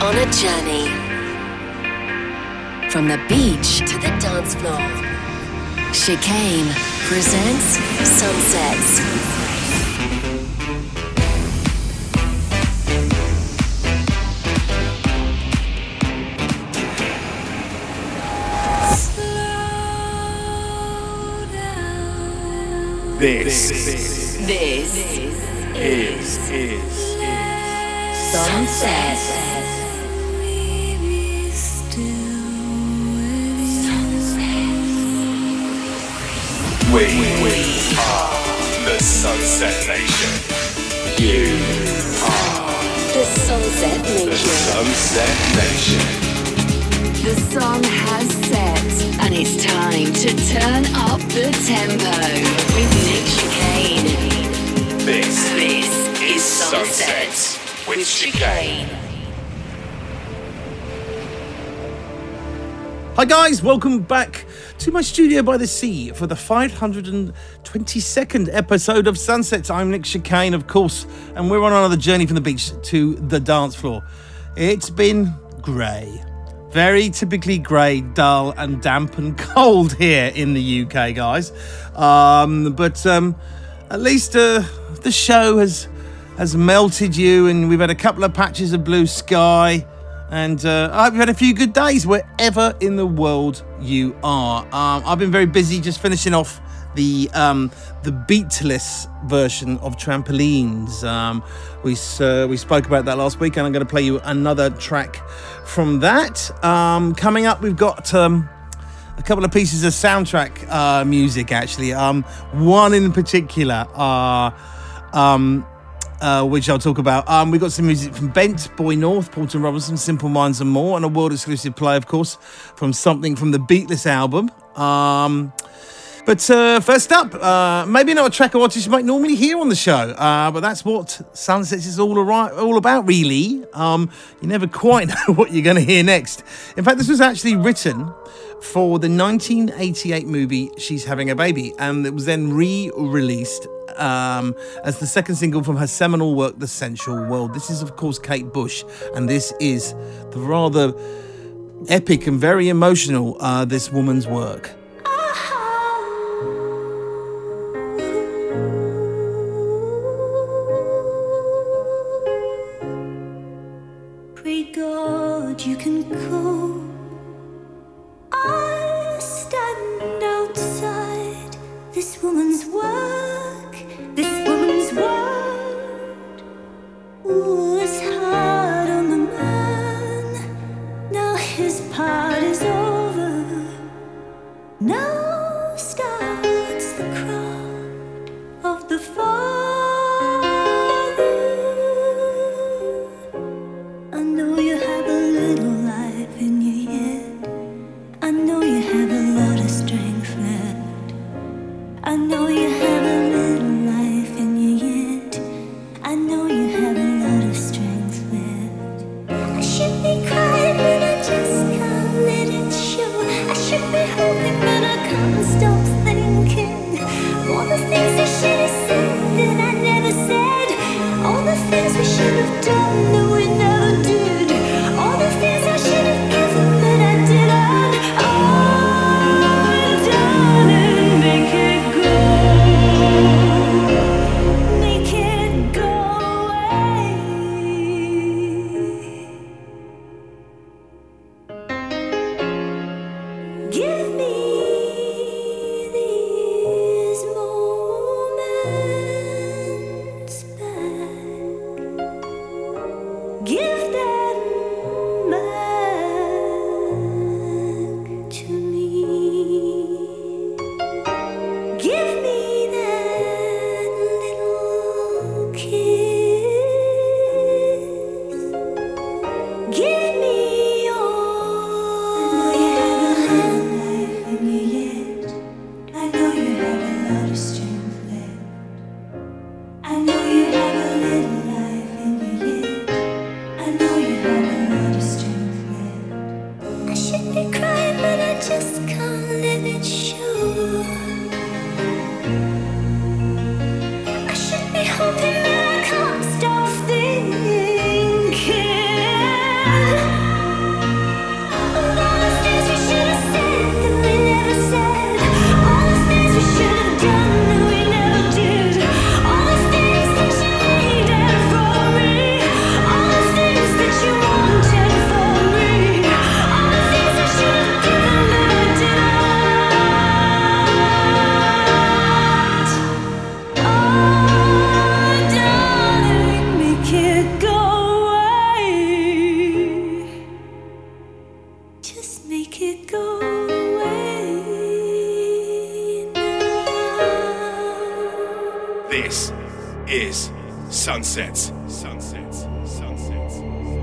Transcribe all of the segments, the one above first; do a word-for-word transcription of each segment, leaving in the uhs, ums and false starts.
on a journey from the beach to the dance floor. Chicane presents Sunsets. This, this, this is, is, is Sunset. We, we are the Sunset Nation. You are The Sunset the Nation. Sunset Nation. The sun has set, and it's time to turn up the tempo with Nick Chicane. This, This is Sunset with Chicane. Hi guys, welcome back to my studio by the sea for the five hundred twenty-second episode of Sunsets. I'm Nick Chicane, of course, and we're on another journey from the beach to the dance floor. It's been grey. Very typically grey, dull and damp and cold here in the U K, guys. Um, but um, at least uh, the show has has melted you, and we've had a couple of patches of blue sky. And uh, I hope you've had a few good days wherever in the world you are. Um, I've been very busy just finishing off the um, the beatless version of Trampolines. Um, we uh, we spoke about that last week, and I'm going to play you another track from that. Um, coming up, we've got um, a couple of pieces of soundtrack uh, music, actually. Um, one in particular, uh, um, uh, which I'll talk about. Um, we've got some music from Bent, Boy North, Paulton Robinson, Simple Minds and more, and a world-exclusive play, of course, from something from the Beatless album. Um... But uh, first up, uh, maybe not a track or artist you might normally hear on the show, uh, but that's what Sunsets is all, right, all about, really. Um, you never quite know what you're going to hear next. In fact, this was actually written for the nineteen eighty-eight movie She's Having a Baby, and it was then re-released um, as the second single from her seminal work, The Sensual World. This is, of course, Kate Bush, and this is the rather epic and very emotional uh, This Woman's Work. You can go. I stand outside this woman's work, this woman's word. Ooh, it's hard on the man. Now his part is over. Now starts the crowd of the father. I know you have a little life in you yet. I know you have a lot of strength left. I know you have a little life in you yet. I know you have a lot of strength left. I should be crying, but I just can't let it show. I should be hoping, but I can't stop thinking. All the things I should have said that I never said. All the things we should have done that we never did. All the things I should have given that I didn't. Oh, darling, make it go. Make it go away. Give me these moments back. This is Sunsets. Sunsets. Sunsets.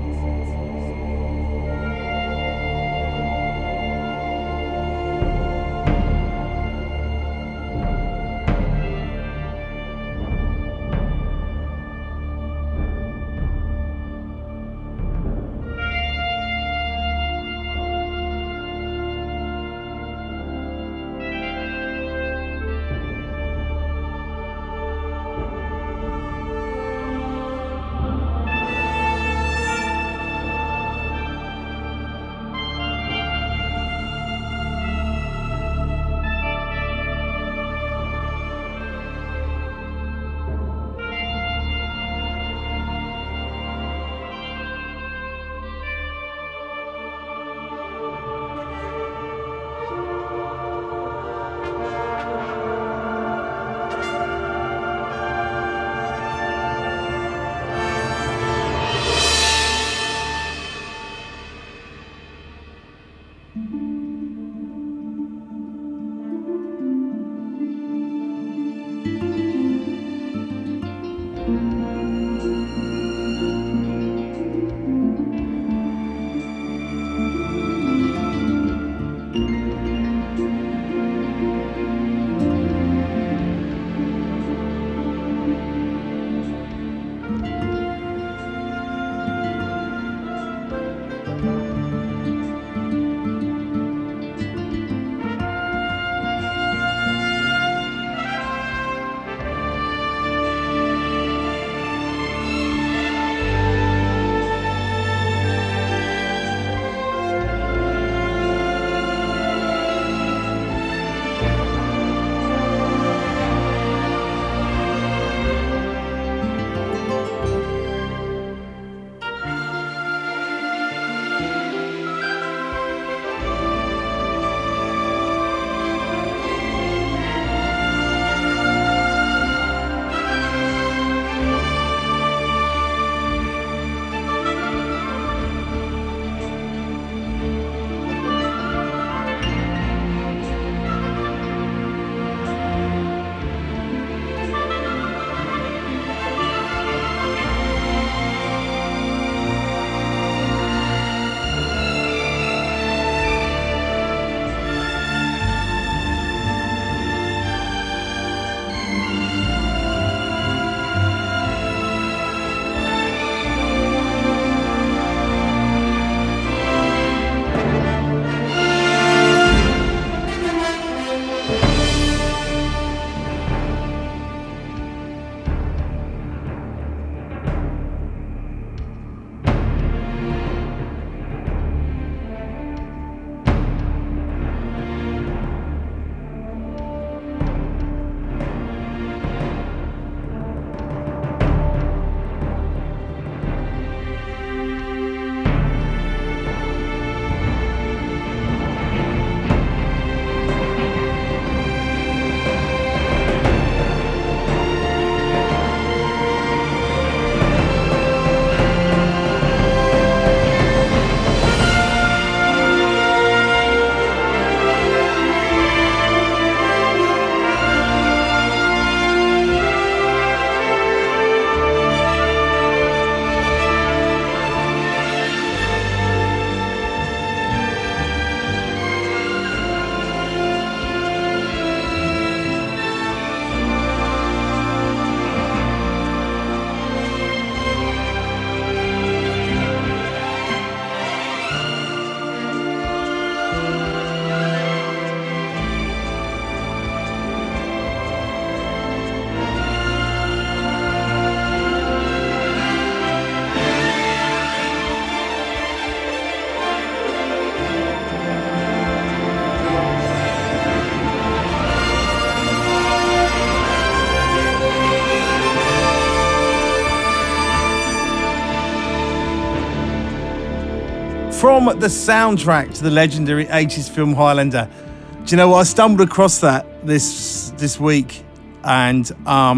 from the soundtrack to the legendary eighties film Highlander. Do you know what? I stumbled across that this this week, and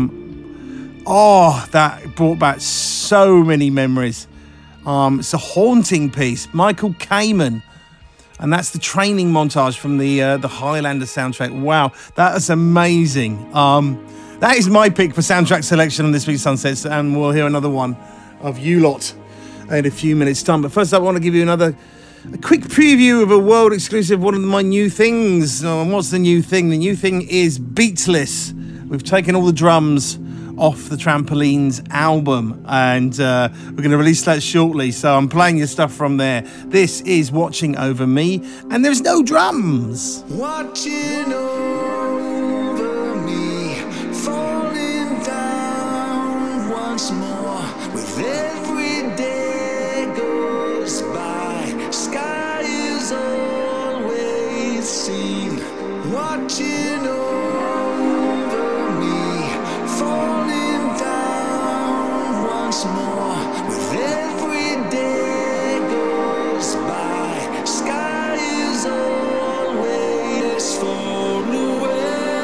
um, oh, that brought back so many memories. Um, it's a haunting piece. Michael Kamen, and that's the training montage from the uh, the Highlander soundtrack. Wow, that is amazing. Um, That is my pick for soundtrack selection on this week's Sunsets, and we'll hear another one of you lot in a few minutes' time. But first, I want to give you another a quick preview of a world exclusive, one of my new things. Oh, and what's the new thing? The new thing is Beatless. We've taken all the drums off the Trampolines album, and uh, we're going to release that shortly, so I'm playing your stuff from there. This is Watching Over Me, and there's no drums. Watching over me, falling down once more, with every day goes by, sky is always seen. Watching over me, falling down once more, with every day goes by, sky is always far away.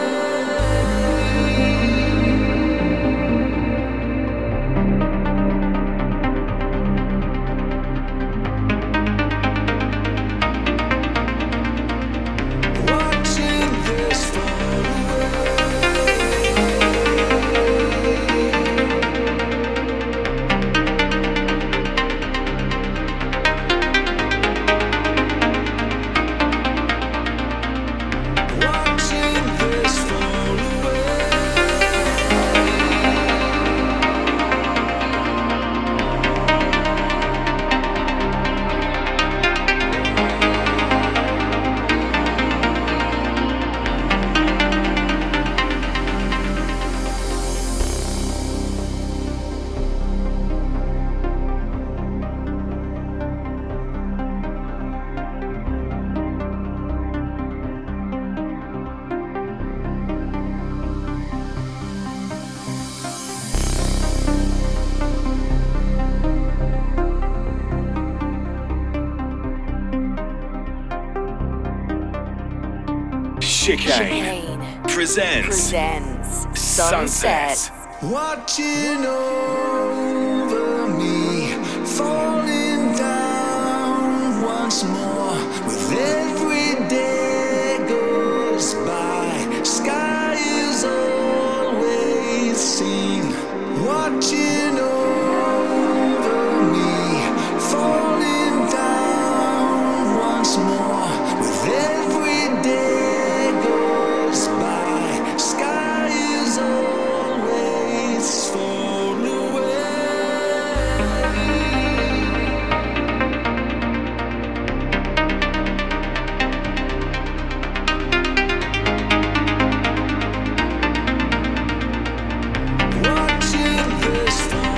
Watching this far Watching this fall away. Chicane presents presents Sunsets. Watching over me, falling down once more, with every day goes by, sky is always seen. Watching over me, falling down once more, with every day goes by, sky is always far away. Watching this fall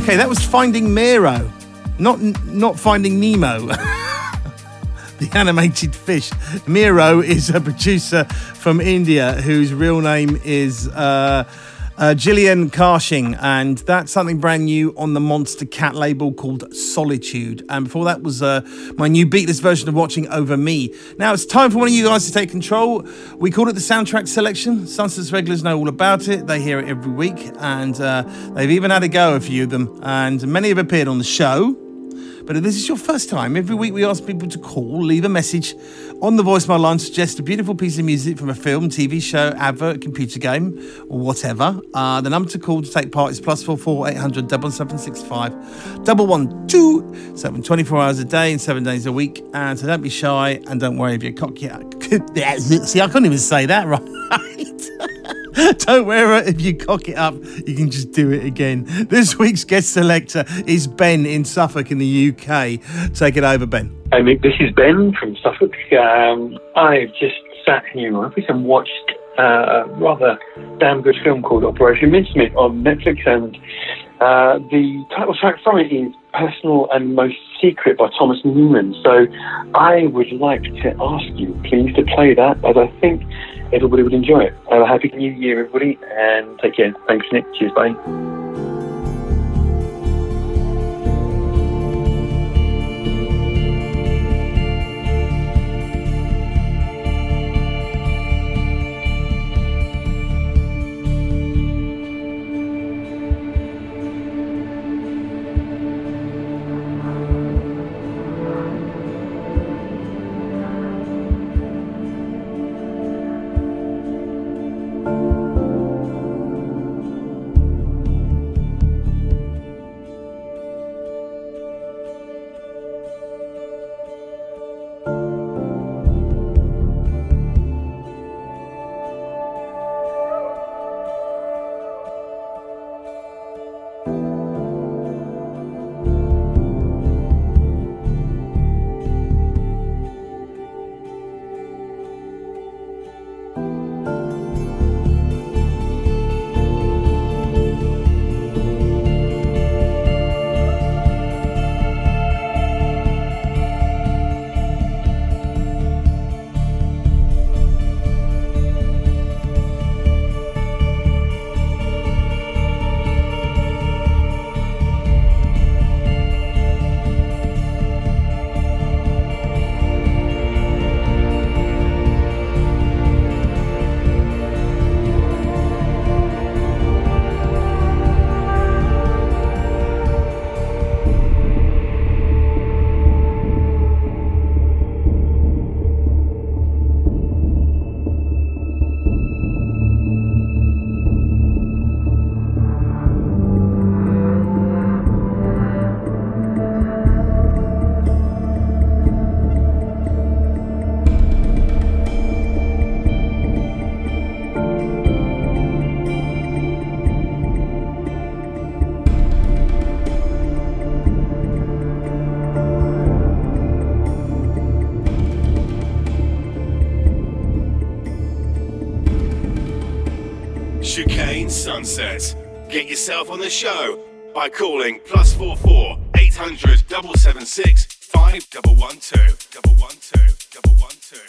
Okay, that was Finding Mero, not not Finding Nemo. The animated fish. Mero is a producer from India whose real name is uh, uh, Gillian Karshing, and that's something brand new on the Monster Cat label called Solitude. And before that was uh, my new beatless version of Watching Over Me. Now it's time for one of you guys to take control. We call it the soundtrack selection. Sunsets regulars know all about it. They hear it every week, and uh, they've even had a go, a few of them, and many have appeared on the show. But if this is your first time, every week we ask people to call, leave a message on the voicemail line, suggest a beautiful piece of music from a film, T V show, advert, computer game, or whatever. Uh, the number to call to take part is plus four four eight hundred double seven six five double one two seven twenty-four hours a day and seven days a week. And so don't be shy and don't worry if you're cocky. See, I couldn't even say that right. Don't worry if you cock it up, you can just do it again. This week's guest selector is Ben in Suffolk in the U K. Take it over, Ben. Hey Mick, this is Ben from Suffolk. Um, I've just sat here in my office and watched uh, a rather damn good film called Operation Mincemeat on Netflix, and uh, the title track from it is Personal and Most Secret by Thomas Newman. So I would like to ask you please to play that, as I think everybody would enjoy it. Have a happy new year, everybody, and take care. Thanks, Nick. Cheers, bye. Chicane Sunset. Get yourself on the show by calling plus four four eight hundred double seven six five double one two double one two double one two.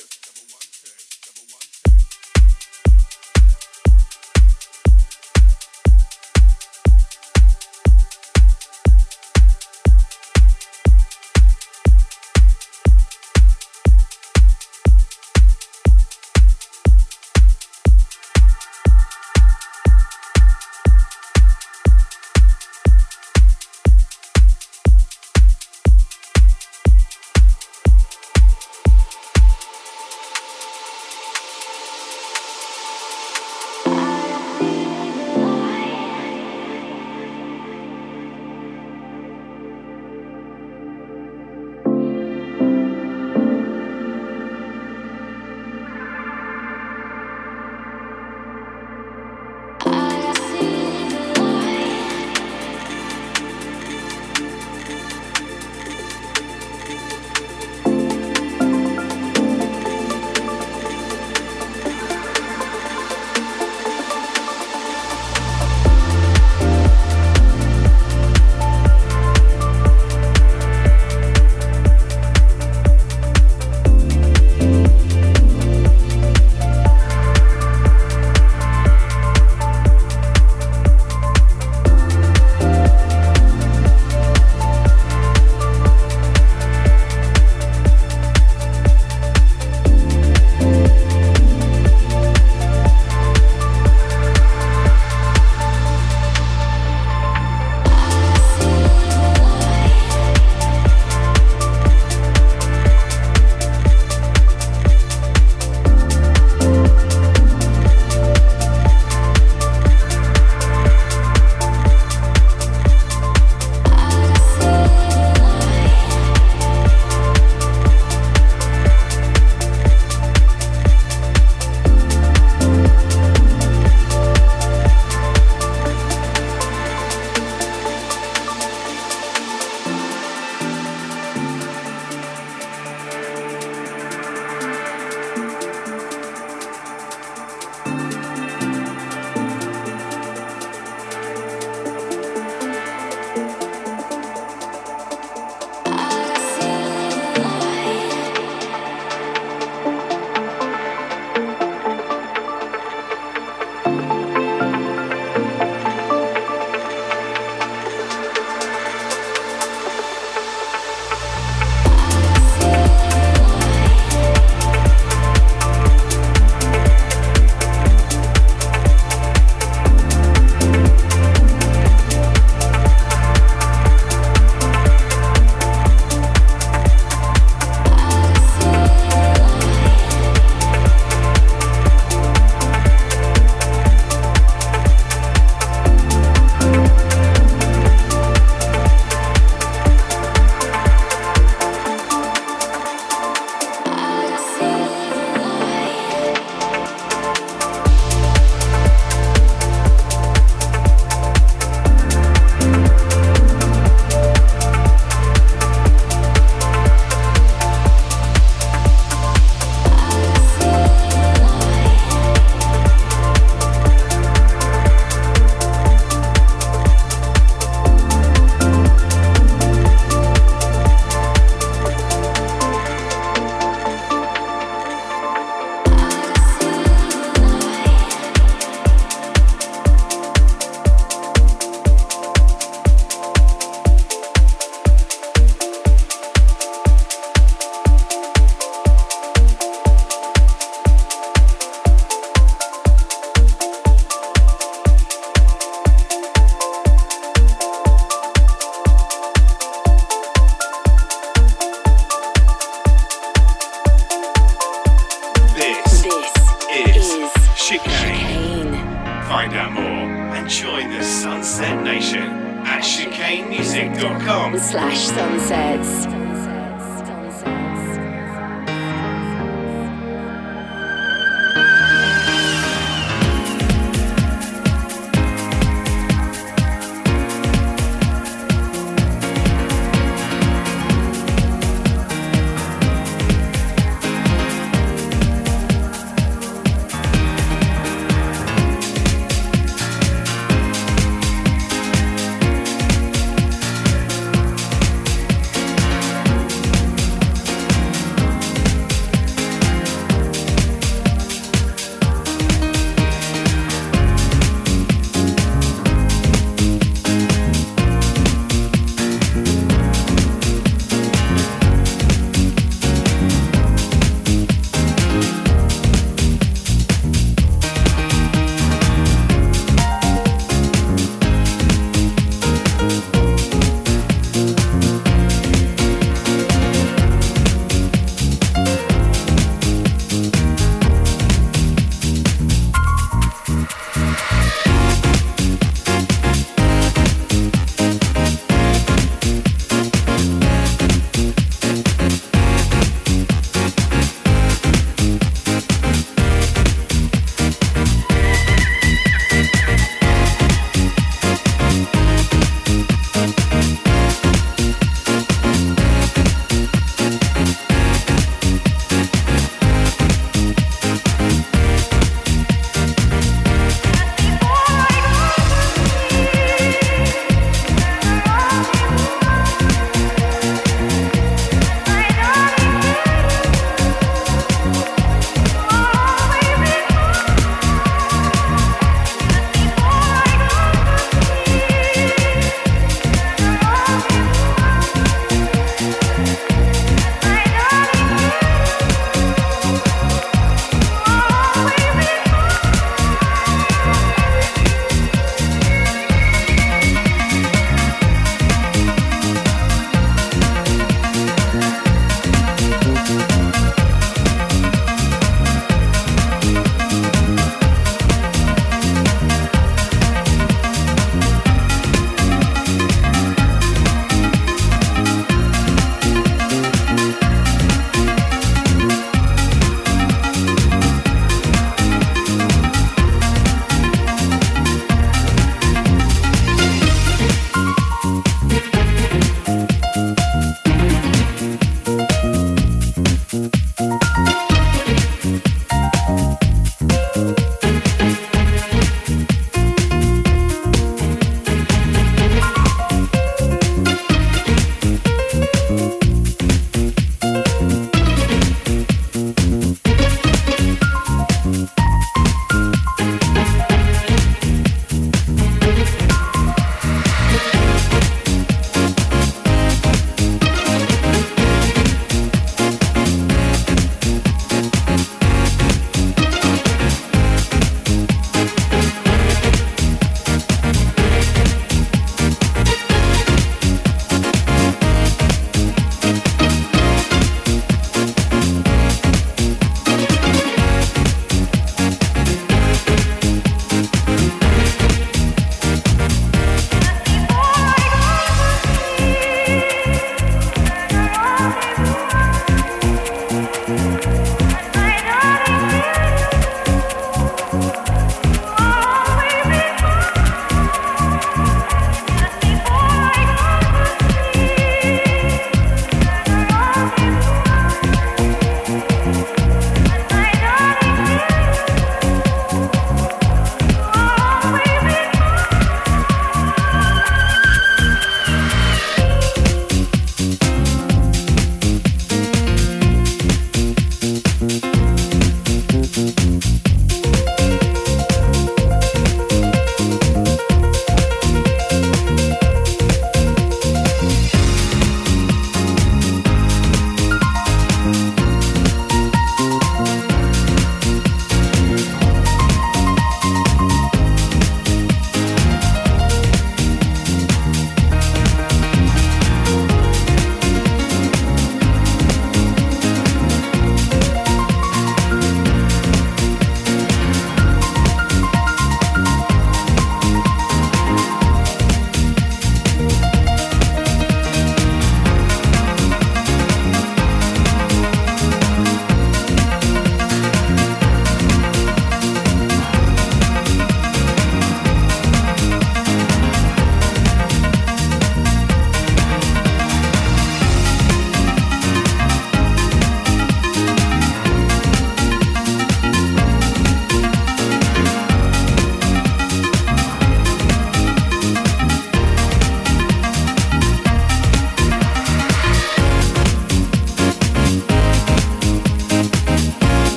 and join the Sunset Nation at chicane music dot com slash sunsets.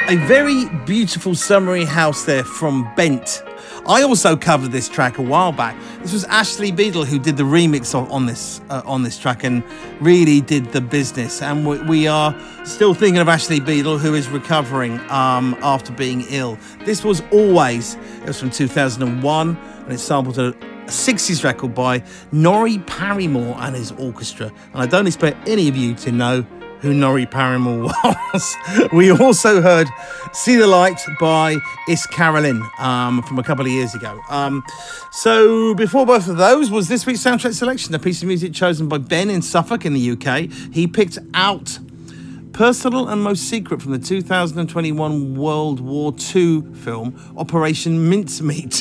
A very beautiful summery house there from Bent. I also covered this track a while back. This was Ashley Beadle who did the remix of, on this uh, on this track and really did the business. And we, we are still thinking of Ashley Beadle, who is recovering um, after being ill. This was Always. It was from two thousand one and it sampled a sixties record by Norrie Paramore and his orchestra. And I don't expect any of you to know who Norrie Paramore was. We also heard See the Light by Is Carolyn um, from a couple of years ago. Um, so before both of those was this week's soundtrack selection, a piece of music chosen by Ben in Suffolk in the U K. He picked out Personal and Most Secret from the two thousand twenty-one World War Two film Operation Mincemeat.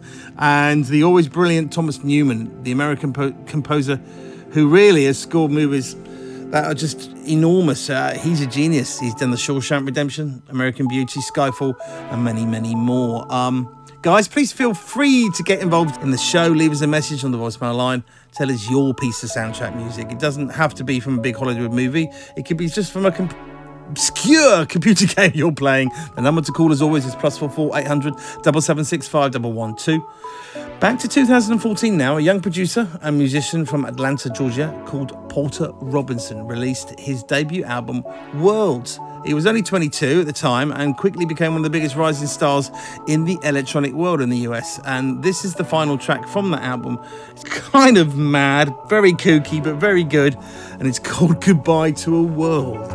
And the always brilliant Thomas Newman, the American po- composer who really has scored movies that are just enormous. Uh, he's a genius. He's done The Shawshank Redemption, American Beauty, Skyfall, and many, many more. Um, guys, please feel free to get involved in the show. Leave us a message on the voicemail line. Tell us your piece of soundtrack music. It doesn't have to be from a big Hollywood movie. It could be just from a comp- obscure computer game you're playing. The number to call, as always, is plus four four eight hundred seven seven six five one one two. Back to two thousand fourteen now, a young producer and musician from Atlanta, Georgia, called Porter Robinson, released his debut album, Worlds. He was only twenty-two at the time and quickly became one of the biggest rising stars in the electronic world in the U S. And this is the final track from that album. It's kind of mad, very kooky, but very good. And it's called Goodbye to a World.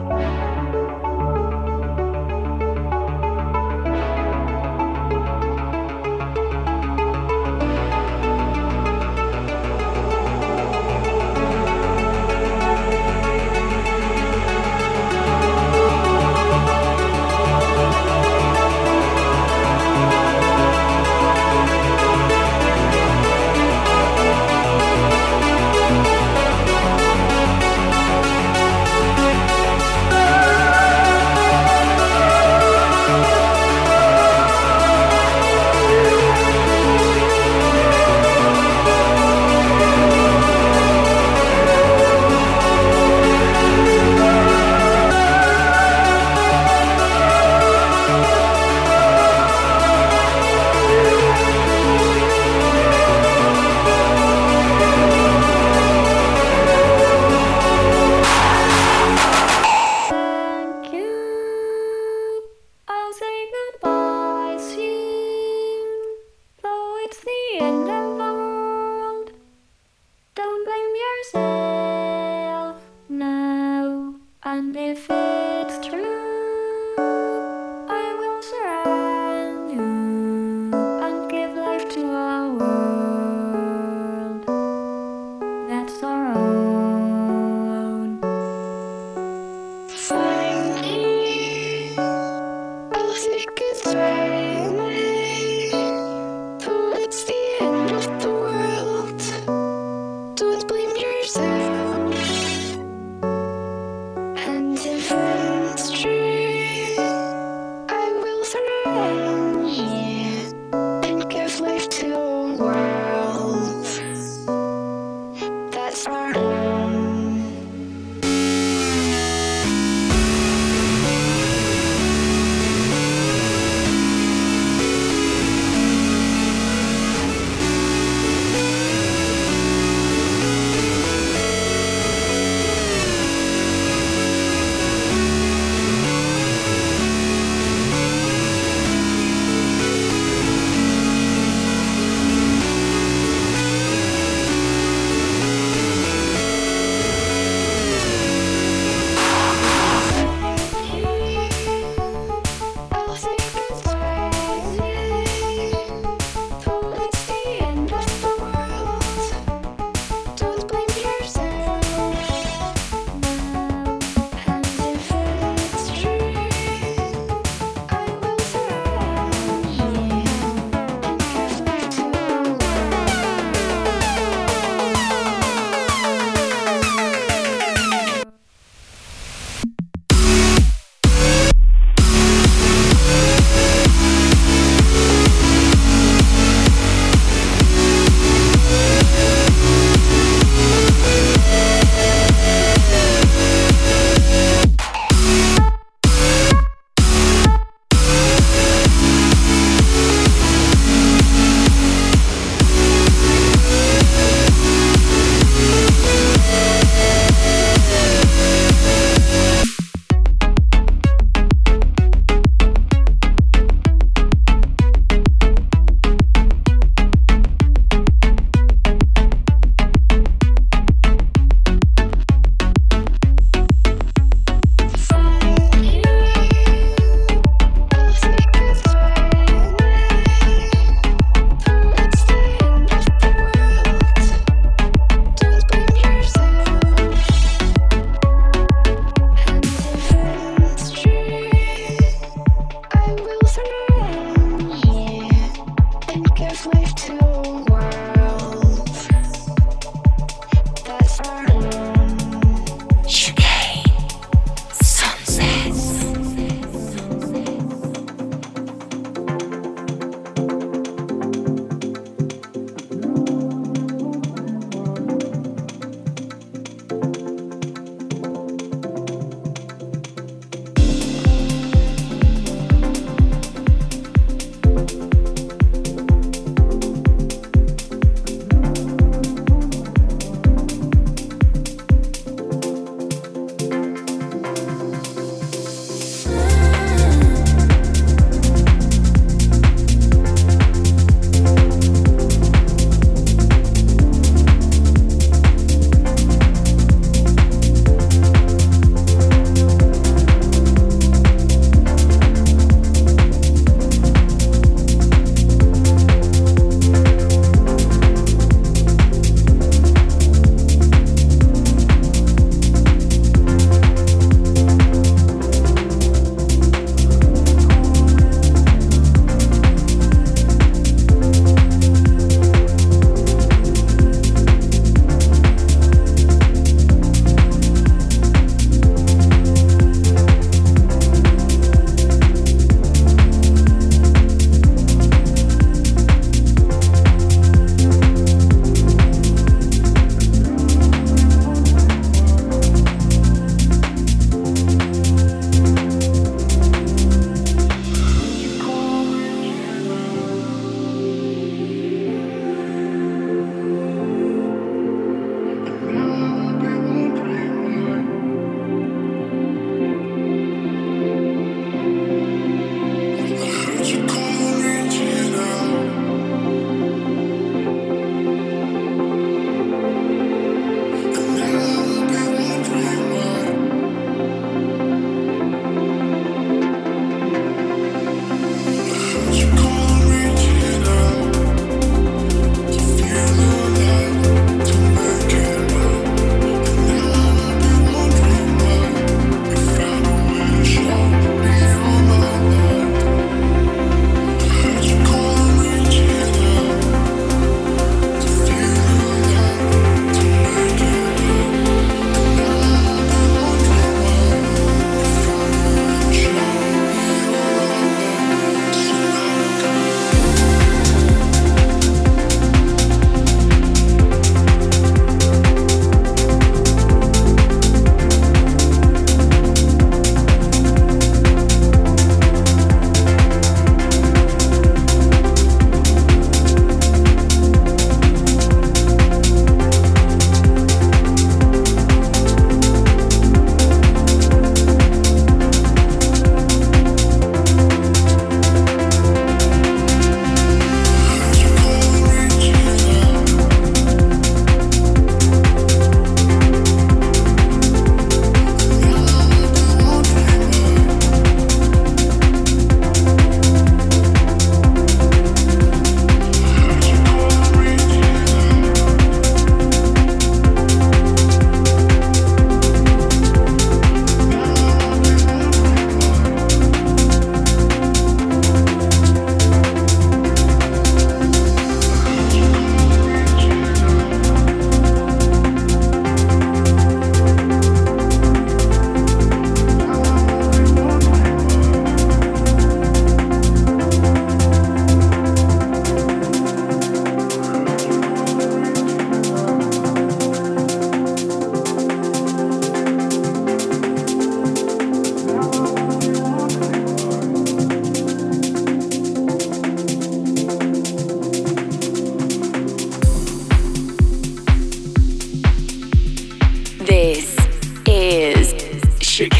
And if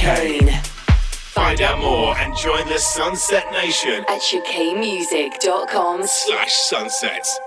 Chicane. Find out more and join the Sunset Nation At chicane music dot com slash sunsets.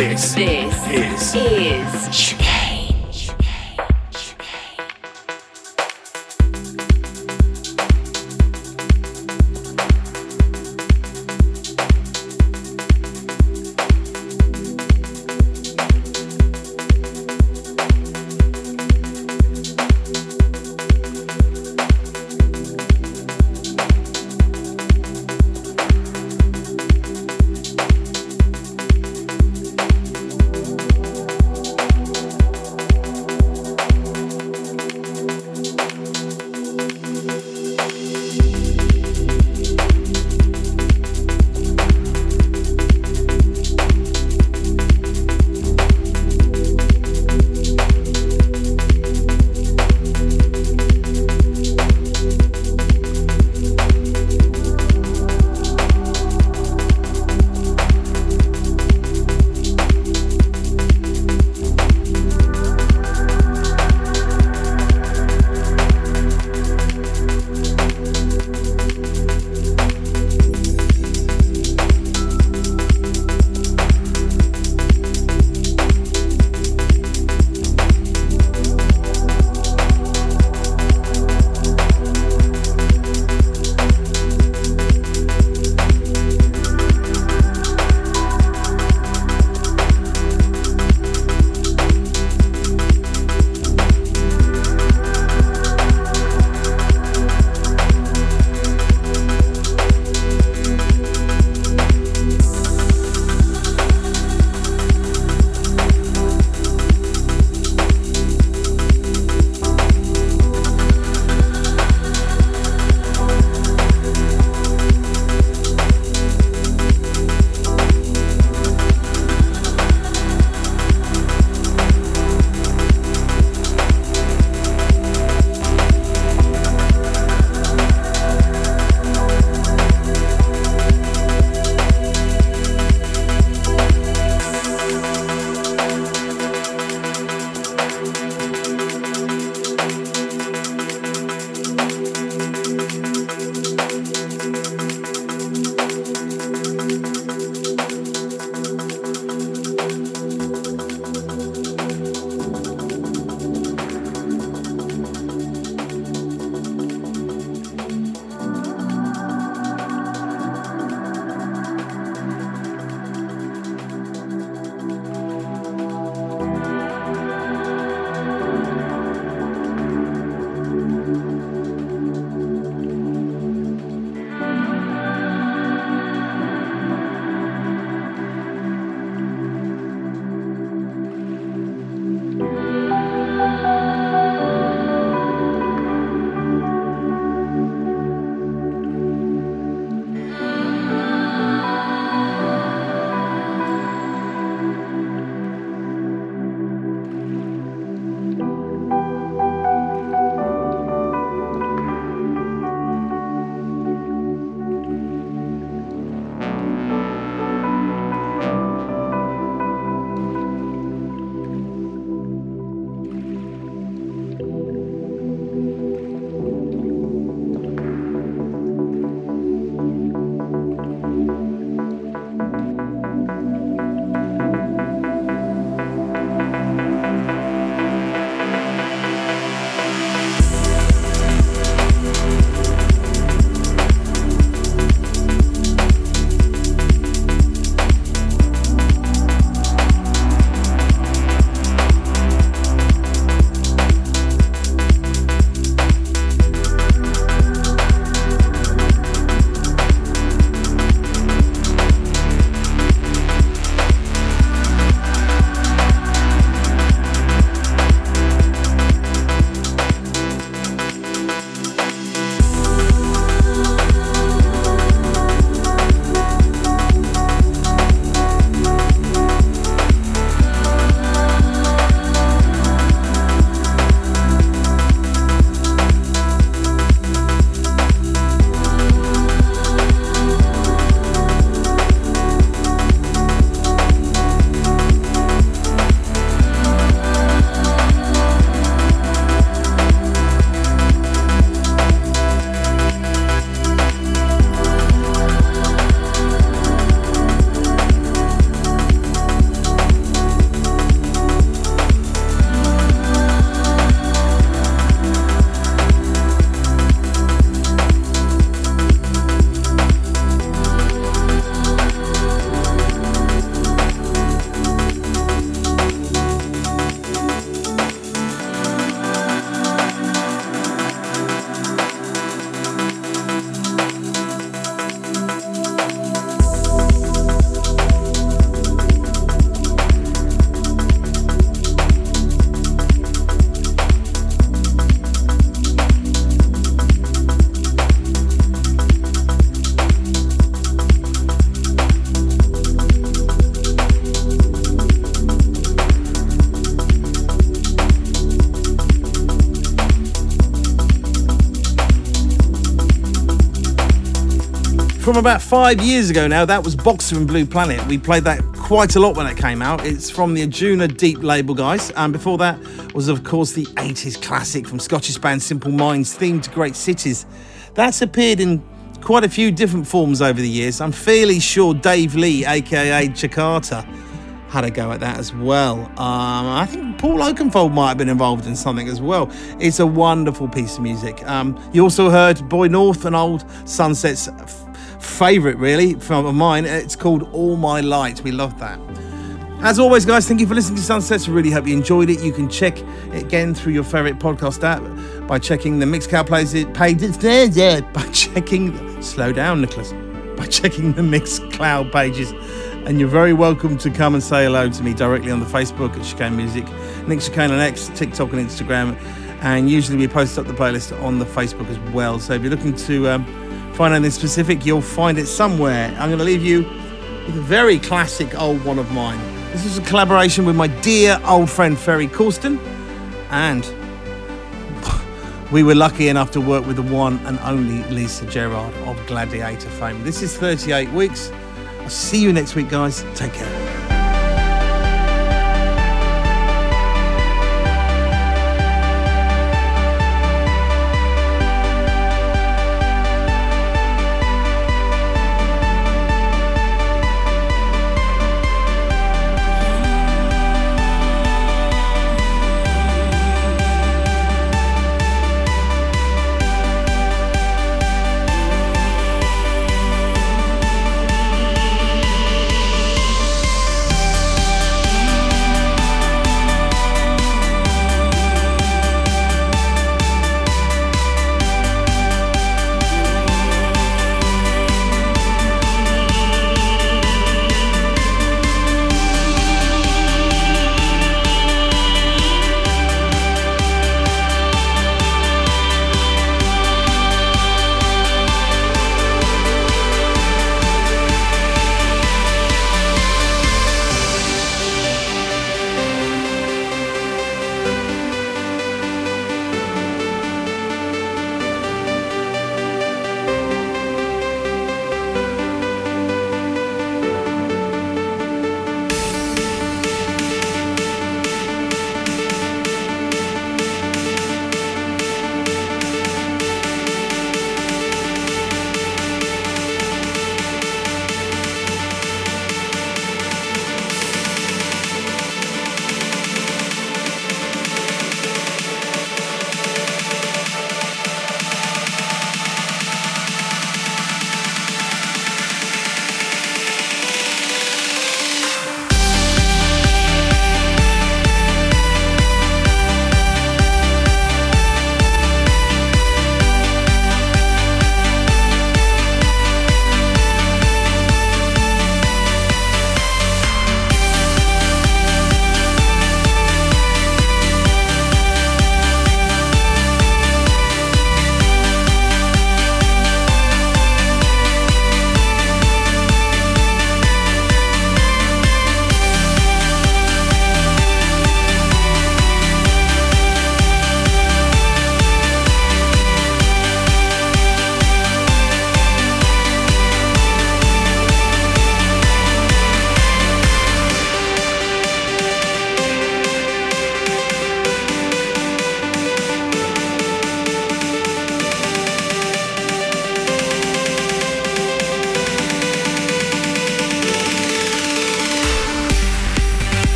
This, This is, is Chicane. from about five years ago now. That was Boxer and Blue Planet. We played that quite a lot when it came out. It's from the Arjuna Deep label, guys. And before that was, of course, the eighties classic from Scottish band Simple Minds, Theme to Great Cities. That's appeared in quite a few different forms over the years. I'm fairly sure Dave Lee, aka Jakarta, had a go at that as well. Um, I think Paul Oakenfold might have been involved in something as well. It's a wonderful piece of music. Um, you also heard Boy North, an old Sunset's f- favourite, really, from mine. It's called All My Light. We love that. As always, guys, thank you for listening to Sunsets. I really hope you enjoyed it. You can check it again through your favourite podcast app by checking the Mixcloud pages. By checking, slow down, Nicholas. By checking the Mixcloud pages. And you're very welcome to come and say hello to me directly on the Facebook at Chicane Music, Nick Chicane on X, TikTok and Instagram. And usually we post up the playlist on the Facebook as well. So if you're looking to um, find anything specific, you'll find it somewhere. I'm going to leave you with a very classic old one of mine. This is a collaboration with my dear old friend Ferry Corsten. And we were lucky enough to work with the one and only Lisa Gerrard of Gladiator fame. This is thirty-eight weeks. I'll see you next week, guys. Take care.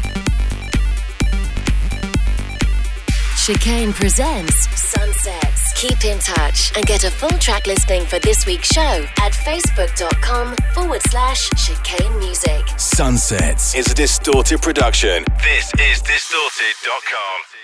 Chicane presents Sunsets. Keep in touch and get a full track listing for this week's show at facebook.com forward slash chicane music. Sunsets is a Distorted production. This is distorted dot com.